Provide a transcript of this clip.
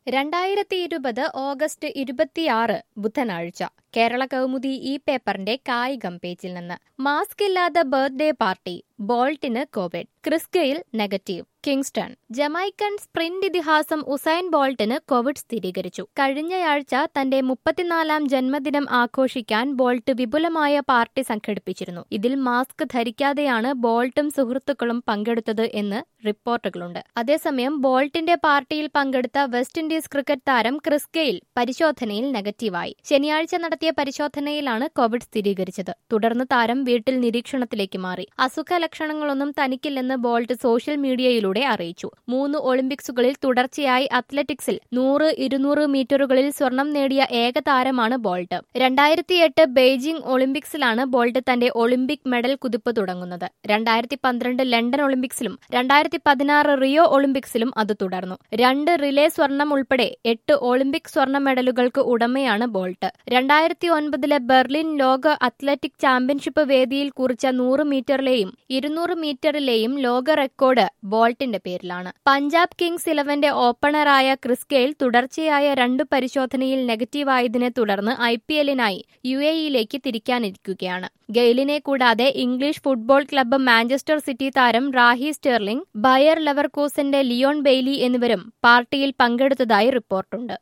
2020 August 26 ബുധനാഴ്ച കേരള കൗമുദി ഈ പേപ്പറിന്റെ കായികം പേജിൽ നിന്ന് മാസ്ക് ഇല്ലാത്ത ബർത്ത്ഡേ പാർട്ടി ബോൾട്ടിന് Covid Chris Gayle negative Kingston Jamaican sprint ഇതിഹാസം ഉസൈൻ ബോൾട്ടിന് കോവിഡ് സ്ഥിരീകരിച്ചു. കഴിഞ്ഞയാഴ്ച തന്റെ 34ാം ജന്മദിനം ആഘോഷിക്കാൻ ബോൾട്ട് വിപുലമായ പാർട്ടി സംഘടിപ്പിച്ചിരുന്നു. ഇതിൽ മാസ്ക് ധരിക്കാതെയാണ് ബോൾട്ടും സുഹൃത്തുക്കളും പങ്കെടുത്തത് എന്ന് റിപ്പോർട്ടുകളുണ്ട്. അതേസമയം ബോൾട്ടിന്റെ പാർട്ടിയിൽ പങ്കെടുത്ത വെസ്റ്റ് ഇൻഡീസ് ക്രിക്കറ്റ് താരം ക്രിസ് ഗെയിൽ പരിശോധനയിൽ നെഗറ്റീവായി. ശനിയാഴ്ച നടത്തിയ പരിശോധനയിലാണ് കോവിഡ് സ്ഥിരീകരിച്ചത്. തുടർന്ന് താരം വീട്ടിൽ നിരീക്ഷണത്തിലേക്ക് മാറി. അസുഖ ലക്ഷണങ്ങളൊന്നും തനിക്കില്ലെന്ന് ബോൾട്ട് സോഷ്യൽ മീഡിയയിലൂടെ അറിയിച്ചു. 3 ഒളിമ്പിക്സുകളിൽ തുടർച്ചയായി അത്ലറ്റിക്സിൽ 100, 200 മീറ്ററുകളിൽ സ്വർണം നേടിയ ഏക താരമാണ് ബോൾട്ട്. 2008 ബെയ്ജിംഗ് ഒളിമ്പിക്സിലാണ് ബോൾട്ട് തന്റെ ഒളിമ്പിക് മെഡൽ കുതിപ്പ് തുടങ്ങുന്നത്. 2012 ലണ്ടൻ ഒളിമ്പിക്സിലും 2016 റിയോ ഒളിമ്പിക്സിലും അത് തുടർന്നു. 2 റിലേ സ്വർണം ഉൾപ്പെടെ 8 ഒളിമ്പിക് സ്വർണ്ണ മെഡലുകൾക്ക് ഉടമയാണ് ബോൾട്ട്. 2009 ബെർലിൻ ലോക അത്ലറ്റിക് ചാമ്പ്യൻഷിപ്പ് വേദിയിൽ കുറിച്ച 100 മീറ്ററിലെയും 200 മീറ്ററിലെയും ലോക റെക്കോർഡ് ബോൾട്ടിന്റെ പേരിലാണ്. പഞ്ചാബ് കിങ്സ് 11 ഓപ്പണറായ ക്രിസ് ഗെയിൽ തുടർച്ചയായ 2 പരിശോധനയിൽ നെഗറ്റീവായതിനെ തുടർന്ന് IPLനായി UAEയിലേക്ക് തിരിക്കാനിരിക്കുകയാണ്. ഗെയിലിനെ കൂടാതെ English football club Manchester City താരം റാഹി സ്റ്റെർലിംഗ്, ബയർ ലെവർകൂസന്റെ ലിയോൺ ബെയ്ലി എന്നിവരും പാർട്ടിയിൽ പങ്കെടുത്തതായി റിപ്പോർട്ടുണ്ട്.